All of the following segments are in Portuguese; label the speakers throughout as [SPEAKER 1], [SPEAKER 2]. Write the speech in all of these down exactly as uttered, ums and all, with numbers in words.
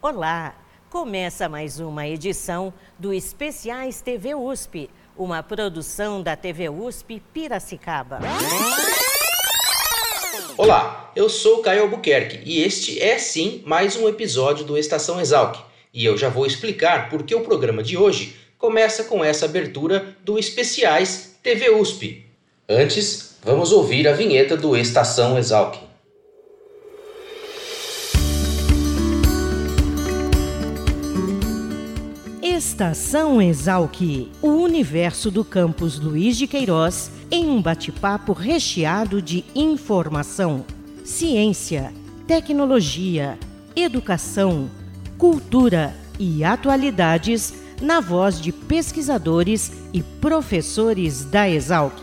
[SPEAKER 1] Olá! Começa mais uma edição do Especiais T V U S P, uma produção da T V U S P Piracicaba.
[SPEAKER 2] Olá, eu sou o Caio Albuquerque e este é sim mais um episódio do Estação Exalc. E eu já vou explicar por que o programa de hoje começa com essa abertura do Especiais T V U S P. Antes, vamos ouvir a vinheta do Estação Exalc.
[SPEAKER 1] Estação Exalc, o universo do campus Luiz de Queiroz, em um bate-papo recheado de informação, ciência, tecnologia, educação, cultura e atualidades na voz de pesquisadores e professores da Exalc.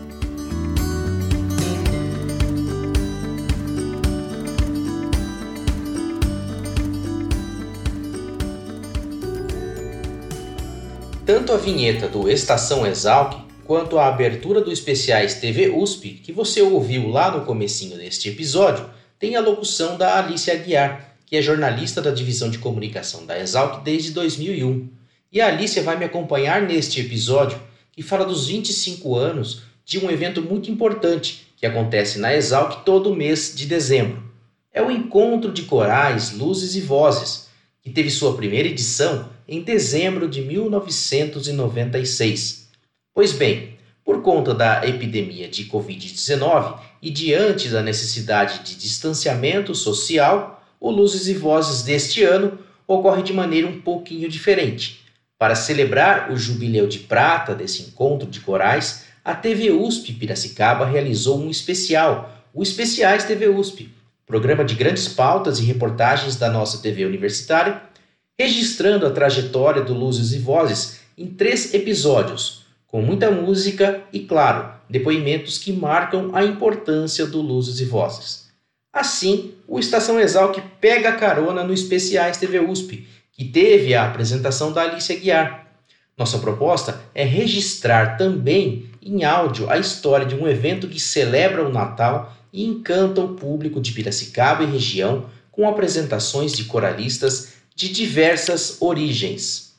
[SPEAKER 2] Tanto a vinheta do Estação Exalc, quanto a abertura do Especiais T V U S P, que você ouviu lá no comecinho deste episódio, tem a locução da Alice Aguiar, que é jornalista da Divisão de Comunicação da Exalc desde dois mil e um. E a Alice vai me acompanhar neste episódio, que fala dos vinte e cinco anos de um evento muito importante, que acontece na Exalc todo mês de dezembro. É o Encontro de Corais, Luzes e Vozes, que teve sua primeira edição em dezembro de mil novecentos e noventa e seis. Pois bem, por conta da epidemia de covid dezenove e diante da necessidade de distanciamento social, o Luzes e Vozes deste ano ocorre de maneira um pouquinho diferente. Para celebrar o jubileu de prata desse encontro de corais, a T V U S P Piracicaba realizou um especial, o Especiais T V U S P, programa de grandes pautas e reportagens da nossa T V universitária, registrando a trajetória do Luzes e Vozes em três episódios, com muita música e, claro, depoimentos que marcam a importância do Luzes e Vozes. Assim, o Estação Exalc pega carona no Especiais T V U S P, que teve a apresentação da Alice Aguiar. Nossa proposta é registrar também em áudio a história de um evento que celebra o Natal e encanta o público de Piracicaba e região com apresentações de coralistas de diversas origens.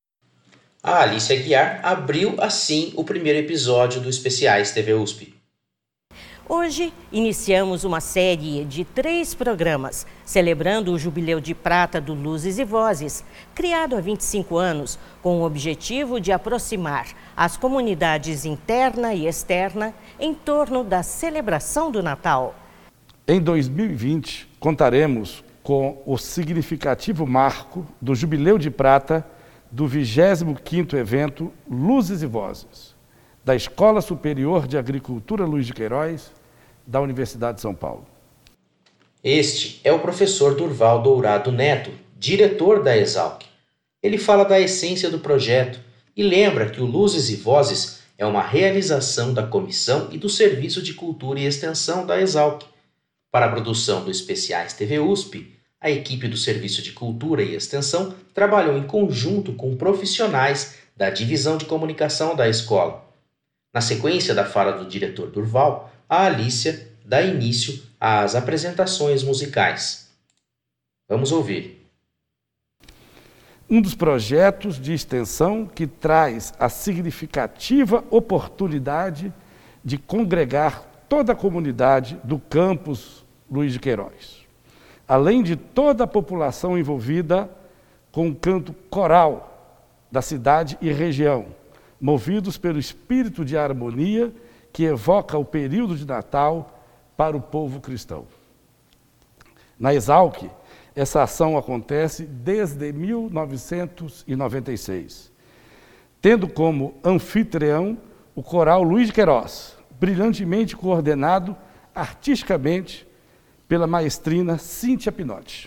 [SPEAKER 2] A Alice Aguiar abriu assim o primeiro episódio do Especiais T V U S P.
[SPEAKER 1] Hoje iniciamos uma série de três programas celebrando o Jubileu de Prata do Luzes e Vozes, criado há vinte e cinco anos com o objetivo de aproximar as comunidades interna e externa em torno da celebração do Natal.
[SPEAKER 3] Em dois mil e vinte, contaremos com o significativo marco do Jubileu de Prata do vigésimo quinto evento Luzes e Vozes, da Escola Superior de Agricultura Luiz de Queiroz, da Universidade de São Paulo.
[SPEAKER 2] Este é o professor Durval Dourado Neto, diretor da Exalc. Ele fala da essência do projeto e lembra que o Luzes e Vozes é uma realização da Comissão e do Serviço de Cultura e Extensão da Exalc. Para a produção do Especiais T V U S P, a equipe do Serviço de Cultura e Extensão trabalhou em conjunto com profissionais da Divisão de Comunicação da escola. Na sequência da fala do diretor Durval, a Alicia dá início às apresentações musicais. Vamos ouvir.
[SPEAKER 3] Um dos projetos de extensão que traz a significativa oportunidade de congregar toda a comunidade do campus Luiz de Queiroz, além de toda a população envolvida com o canto coral da cidade e região, movidos pelo espírito de harmonia que evoca o período de Natal para o povo cristão. Na Exalc, essa ação acontece desde mil novecentos e noventa e seis, tendo como anfitrião o coral Luiz de Queiroz, brilhantemente coordenado artisticamente pela maestrina Cíntia Pinotti.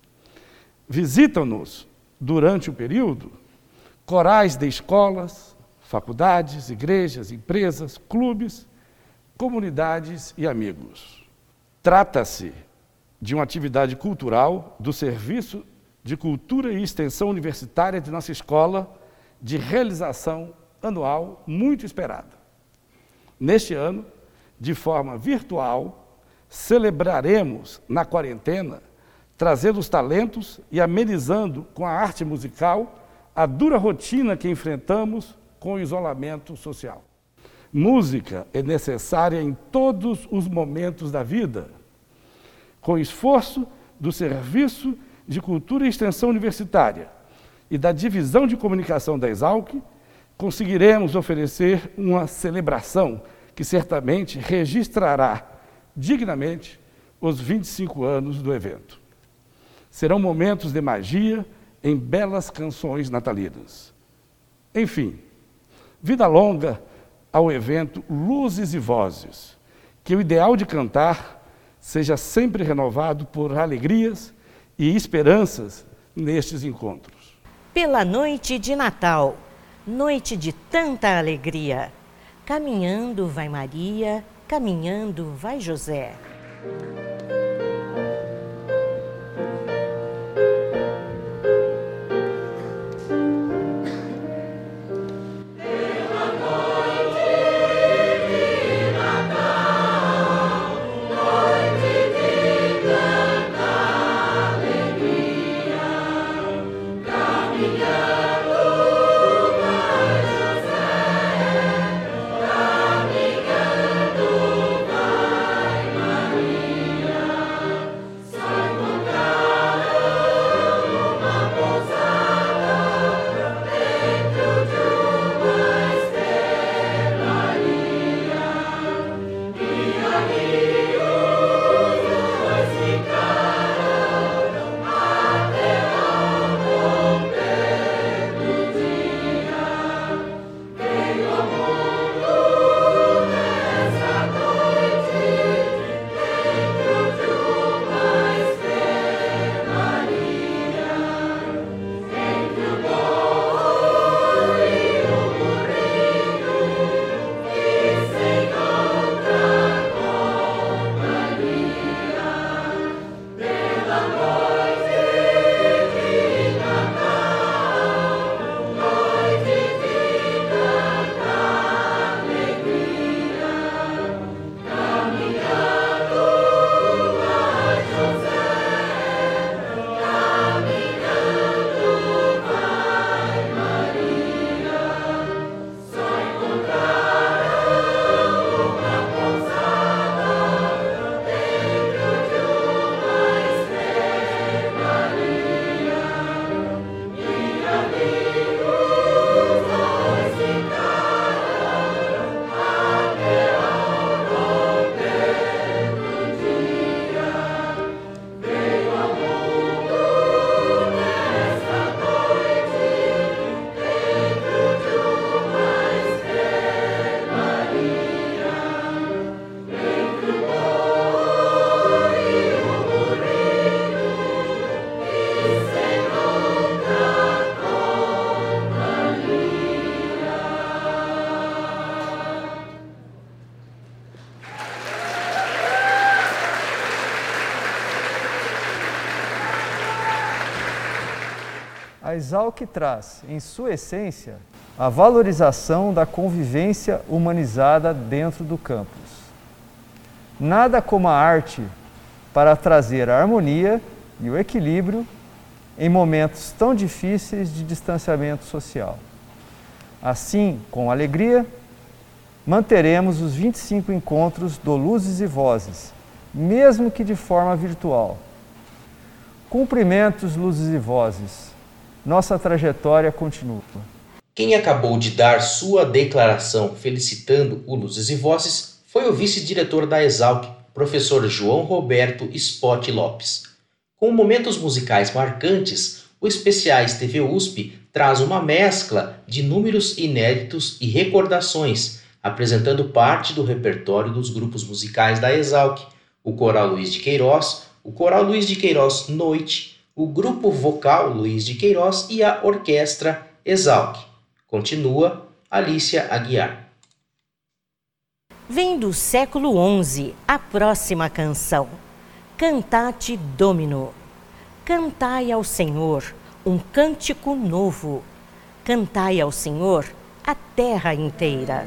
[SPEAKER 3] Visitam-nos, durante o período, corais de escolas, faculdades, igrejas, empresas, clubes, comunidades e amigos. Trata-se de uma atividade cultural do Serviço de Cultura e Extensão Universitária de nossa escola, de realização anual muito esperada. Neste ano, de forma virtual, celebraremos na quarentena trazendo os talentos e amenizando com a arte musical a dura rotina que enfrentamos com o isolamento social. Música é necessária em todos os momentos da vida. Com esforço do Serviço de Cultura e Extensão Universitária e da Divisão de Comunicação da Exalc, conseguiremos oferecer uma celebração que certamente registrará dignamente os vinte e cinco anos do evento. Serão momentos de magia em belas canções natalinas. Enfim, vida longa ao evento Luzes e Vozes, que o ideal de cantar seja sempre renovado por alegrias e esperanças nestes encontros.
[SPEAKER 1] Pela noite de Natal, noite de tanta alegria, caminhando vai Maria, caminhando vai José.
[SPEAKER 4] A Exalc traz, em sua essência, a valorização da convivência humanizada dentro do campus. Nada como a arte para trazer a harmonia e o equilíbrio em momentos tão difíceis de distanciamento social. Assim, com alegria, manteremos os vinte e cinco encontros do Luzes e Vozes, mesmo que de forma virtual. Cumprimentos, Luzes e Vozes. Nossa trajetória continua.
[SPEAKER 2] Quem acabou de dar sua declaração felicitando o Luzes e Vozes foi o vice-diretor da Exalc, professor João Roberto Spott Lopes. Com momentos musicais marcantes, o Especiais T V U S P traz uma mescla de números inéditos e recordações, apresentando parte do repertório dos grupos musicais da Exalc, o Coral Luiz de Queiroz, o Coral Luiz de Queiroz Noite, o Grupo Vocal Luiz de Queiroz e a Orquestra Exalc. Continua Alicia Aguiar.
[SPEAKER 1] Vem do século onze a próxima canção, Cantate Domino. Cantai ao Senhor um cântico novo. Cantai ao Senhor a terra inteira.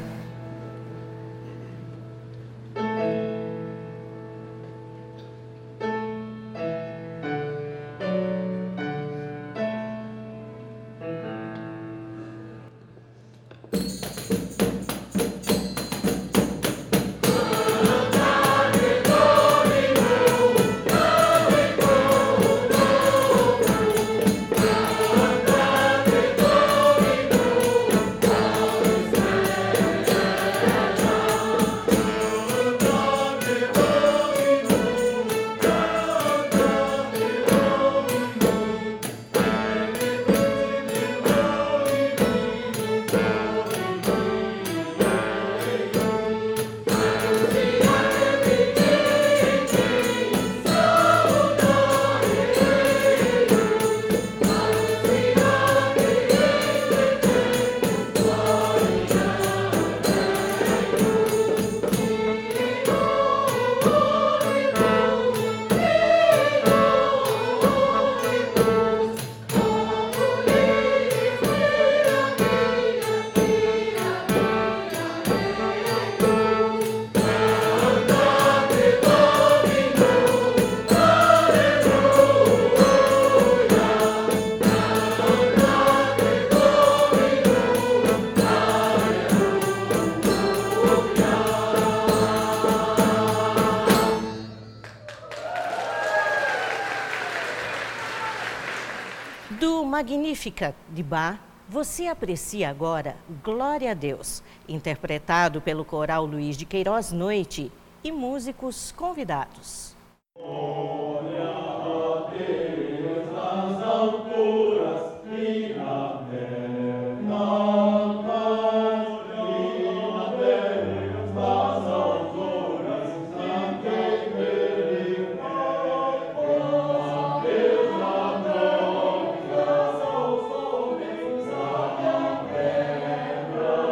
[SPEAKER 1] Magnífica de Bach, você aprecia agora Glória a Deus, interpretado pelo Coral Luiz de Queiroz Noite e músicos convidados.
[SPEAKER 5] Glória a Deus nas alturas e na terra paz, glória a Deus nas alturas a quem Ele quer, a Deus na glória aos homens a terra,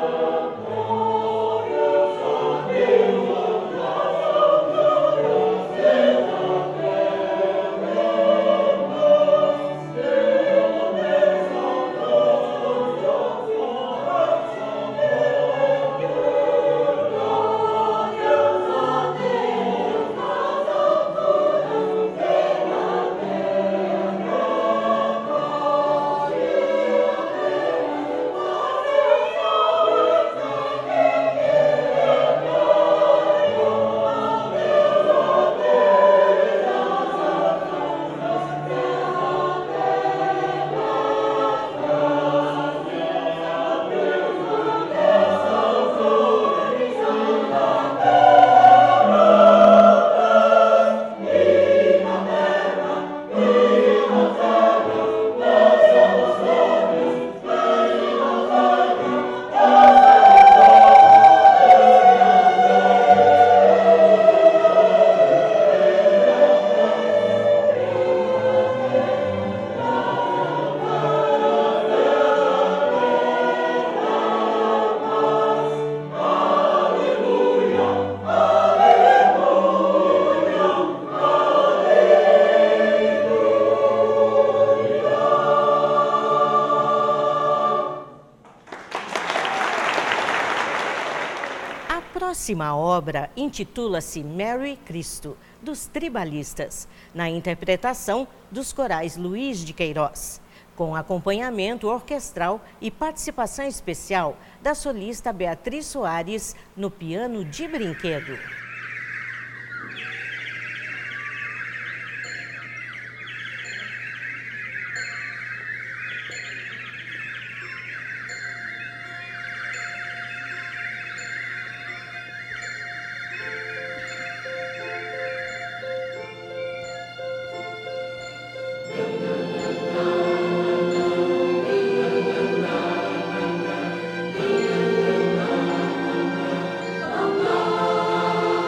[SPEAKER 5] glória a Deus
[SPEAKER 1] A próxima obra intitula-se Mary Cristo, dos Tribalistas, na interpretação dos corais Luiz de Queiroz, com acompanhamento orquestral e participação especial da solista Beatriz Soares no piano de brinquedo.
[SPEAKER 5] Glória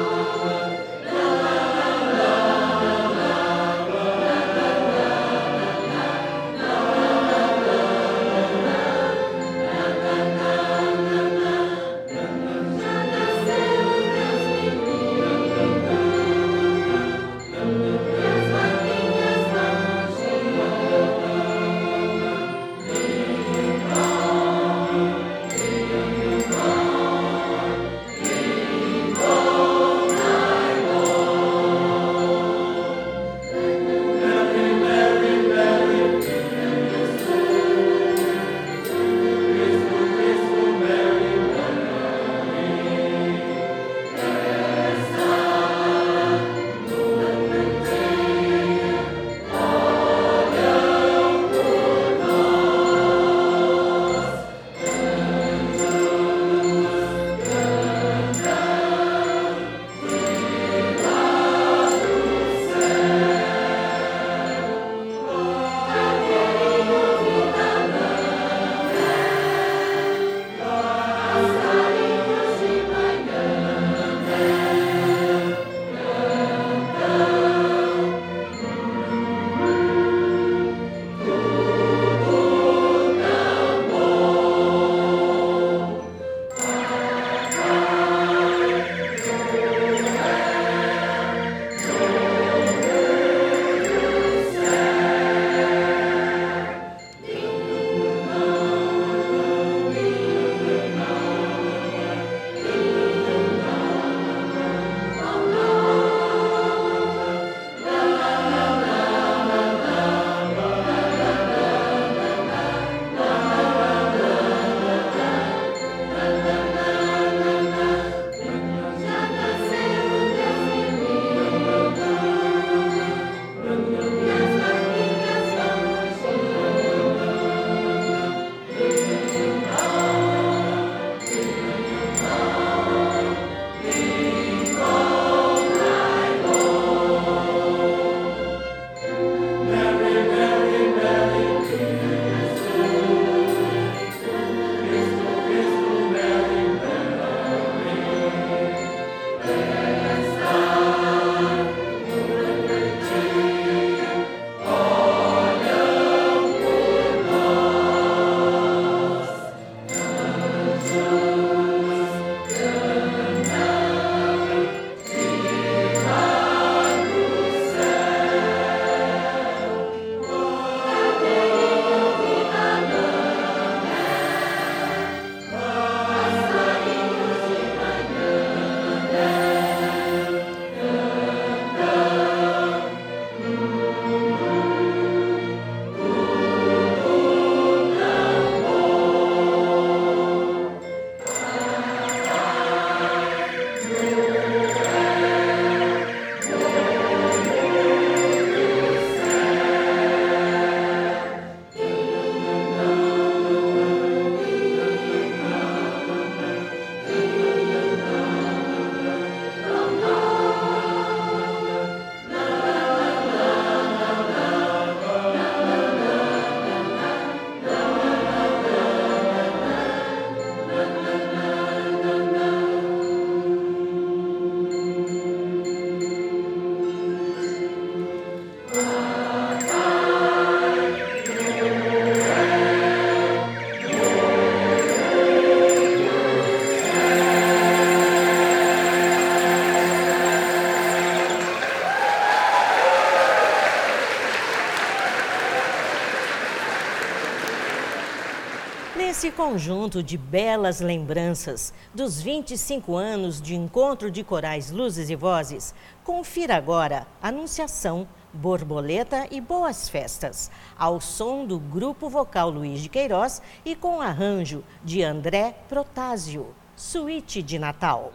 [SPEAKER 1] Nesse conjunto de belas lembranças dos vinte e cinco anos de Encontro de Corais Luzes e Vozes, confira agora Anunciação, Borboleta e Boas Festas, ao som do Grupo Vocal Luiz de Queiroz e com arranjo de André Protásio, Suíte de Natal.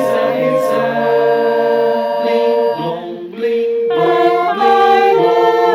[SPEAKER 5] Feliz a rezar, blim, blom, blim, blom.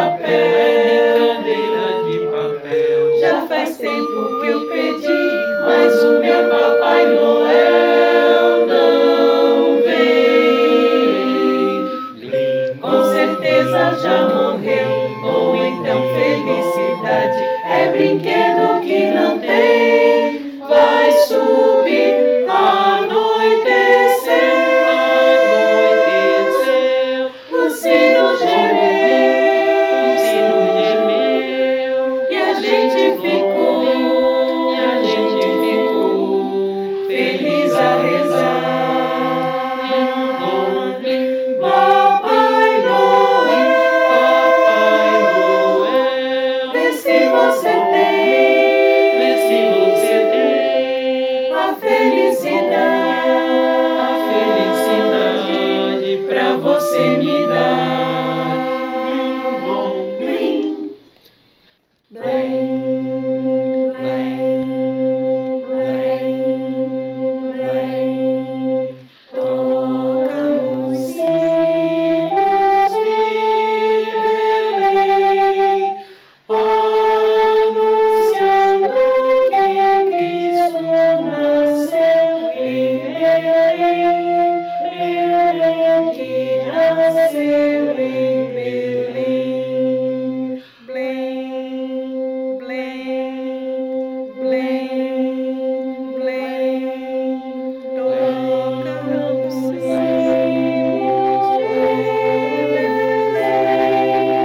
[SPEAKER 5] papel. Já faz tempo que eu pedi, mas o meu Papai Noel não vem. Com certeza já morreu, ou então felicidade é brinquedo que não tem. Vai subir, anoitecer, anoitecer, o sino gemeu, o sino gemeu, e a gente ficou, e a gente ficou feliz a rezar. Papai Noel, Papai Noel, vê se você tem, vê se você tem a felicidade, a felicidade pra você me dar. Blim, blim, blim, blim, blim. Tocam os sinos de Belém, anunciando que Cristo nasceu em Belém, Belém que nasceu em Belém. Belém, Belém, Belém, Belém, tocam os sinos de Belém,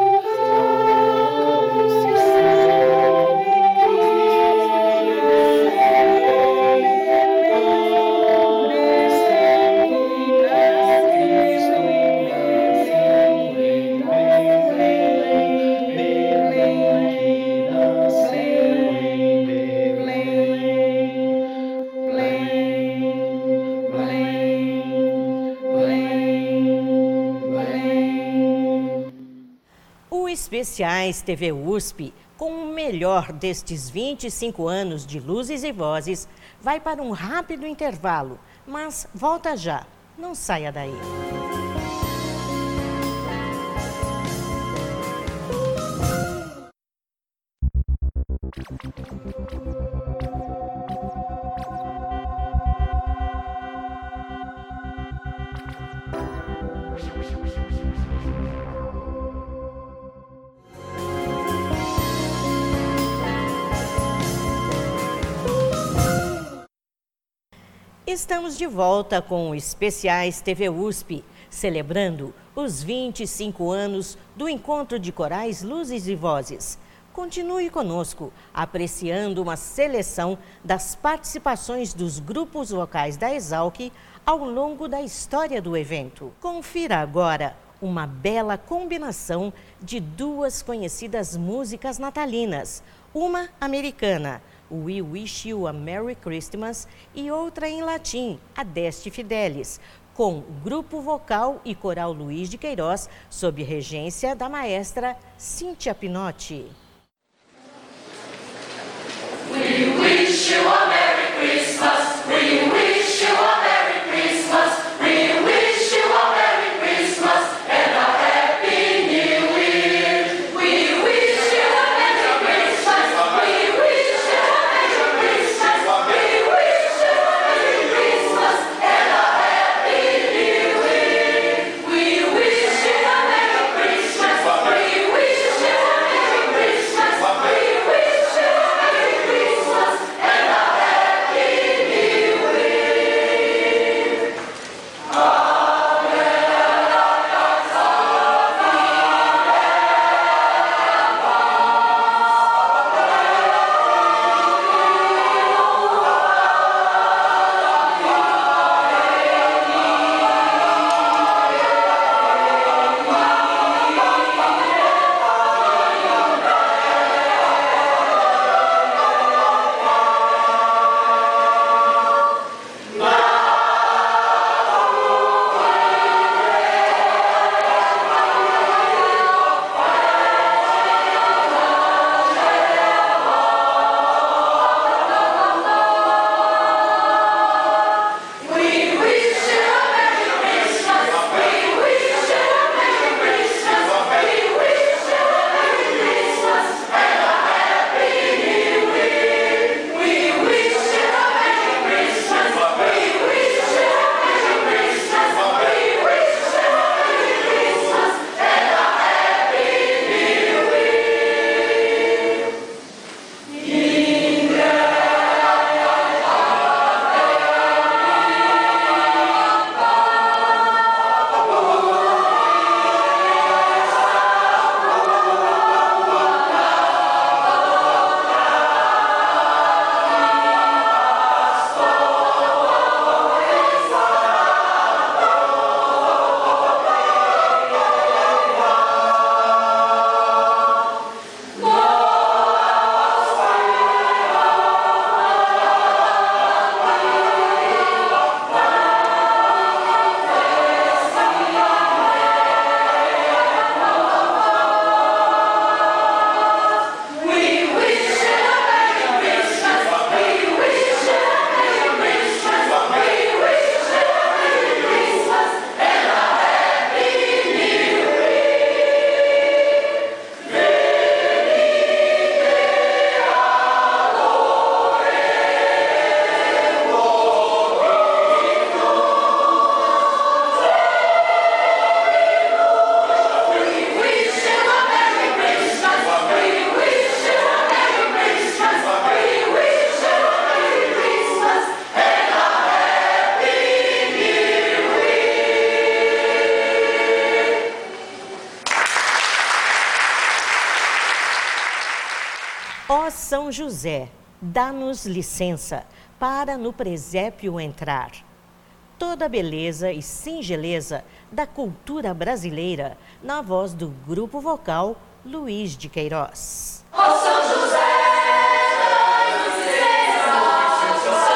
[SPEAKER 1] O Especiais T V U S P, com o melhor destes vinte e cinco anos de Luzes e Vozes, vai para um rápido intervalo, mas volta já, não saia daí. Estamos de volta com o Especiais T V U S P, celebrando os vinte e cinco anos do Encontro de Corais Luzes e Vozes. Continue conosco, apreciando uma seleção das participações dos grupos vocais da Exalc ao longo da história do evento. Confira agora uma bela combinação de duas conhecidas músicas natalinas, uma americana, We Wish You a Merry Christmas, e outra em latim, Adeste Fidelis, com o grupo vocal e coral Luiz de Queiroz, sob regência da maestra Cíntia Pinotti.
[SPEAKER 6] We wish you a Merry Christmas, we wish you a Merry Christmas, we wish you a Merry Christmas and a Happy New Year. We wish you a Merry Christmas, we wish you a Merry Christmas, we wish you a Merry Christmas and a Happy New Year. We wish you a Merry Christmas, we wish you a Merry Christmas, we wish you a Merry Christmas and a
[SPEAKER 1] Ó São José, dá-nos licença para no presépio entrar. Toda a beleza e singeleza da cultura brasileira na voz do grupo vocal Luiz de Queiroz.
[SPEAKER 6] Ó São José, dai-nos licença.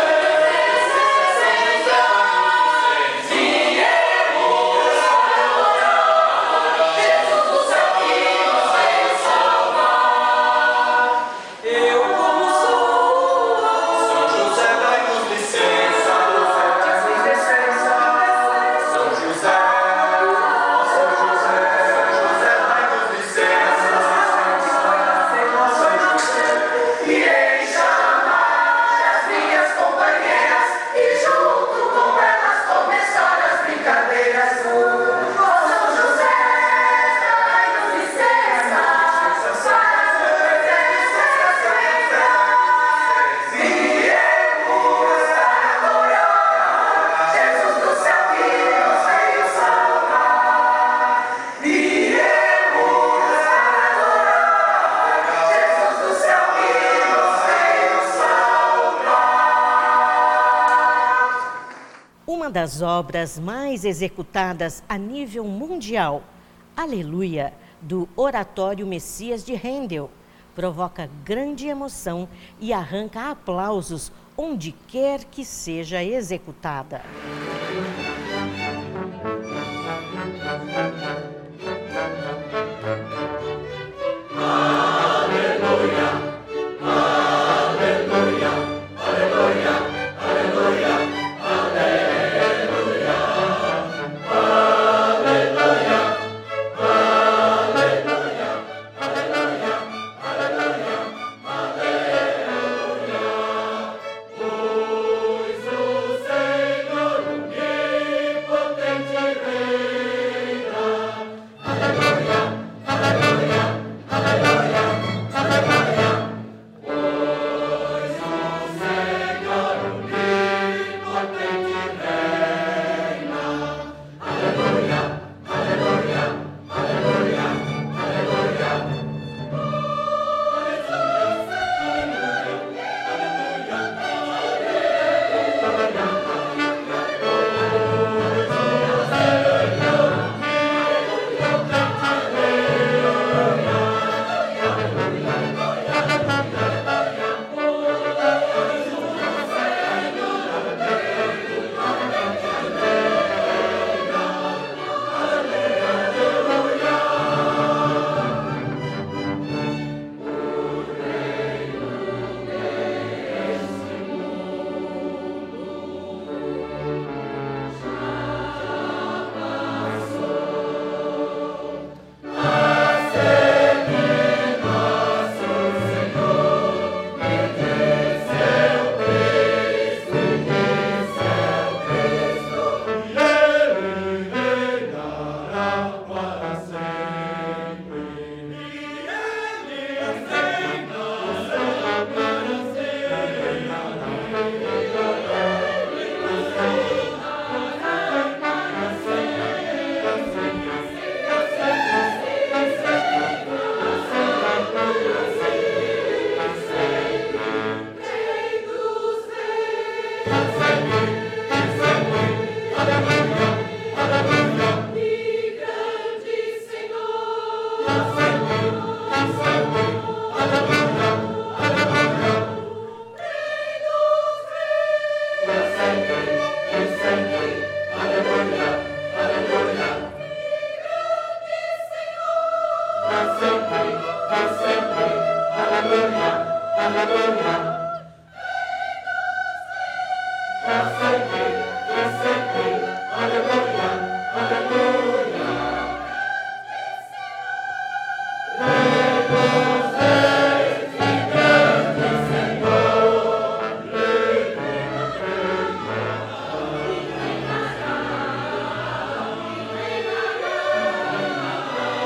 [SPEAKER 6] Viemos adorar Jesus do céu que nos veio salvar. Eu como sou São José, dai-nos licença. Dai-nos licença. São José, ó São José, São José, dai-nos licença. Irei chamar as minhas companheiras e junto com elas começar as brincadeiras. Ó São José, dai-nos licença para as presenças. Viemos adorar Jesus do céu que nos veio salvar. Viemos adorar Jesus do céu que nos veio salvar.
[SPEAKER 1] Uma das obras mais executadas a nível mundial, Aleluia, do Oratório Messias de Handel, provoca grande emoção e arranca aplausos onde quer que seja executada.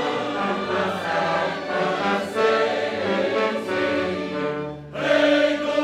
[SPEAKER 6] Rei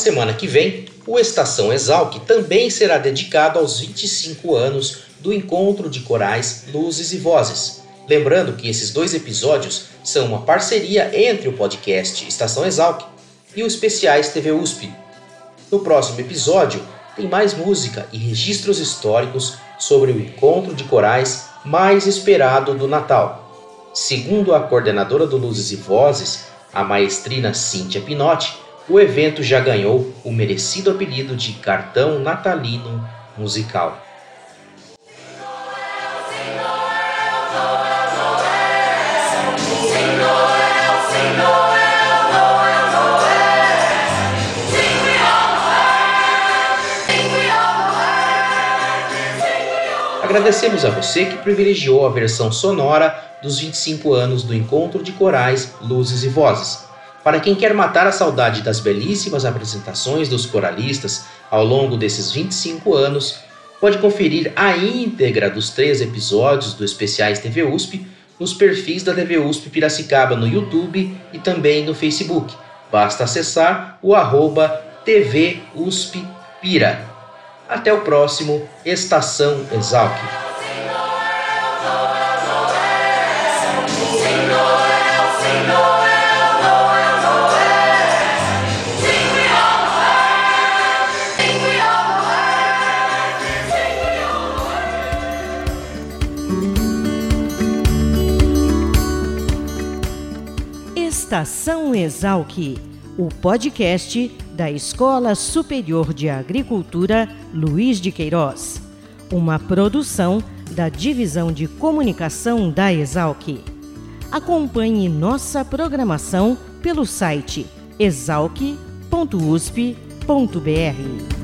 [SPEAKER 2] semana que vem, o Estação Exalc também será dedicado aos vinte e cinco anos do Encontro de Corais Luzes e Vozes. Lembrando que esses dois episódios são uma parceria entre o podcast Estação Exalc e o Especiais T V U S P. No próximo episódio, tem mais música e registros históricos sobre o encontro de corais mais esperado do Natal. Segundo a coordenadora do Luzes e Vozes, a maestrina Cíntia Pinotti, o evento já ganhou o merecido apelido de Cartão Natalino Musical. Agradecemos a você que privilegiou a versão sonora dos vinte e cinco anos do Encontro de Corais Luzes e Vozes. Para quem quer matar a saudade das belíssimas apresentações dos coralistas ao longo desses vinte e cinco anos, pode conferir a íntegra dos três episódios do Especiais T V U S P nos perfis da T V U S P Piracicaba no YouTube e também no Facebook. Basta acessar o arroba T V U S P Pira. Até o próximo Estação Exalc.
[SPEAKER 1] Estação Exalc, o podcast da Escola Superior de Agricultura Luiz de Queiroz, uma produção da Divisão de Comunicação da Exalc. Acompanhe nossa programação pelo site exalc ponto usp ponto br.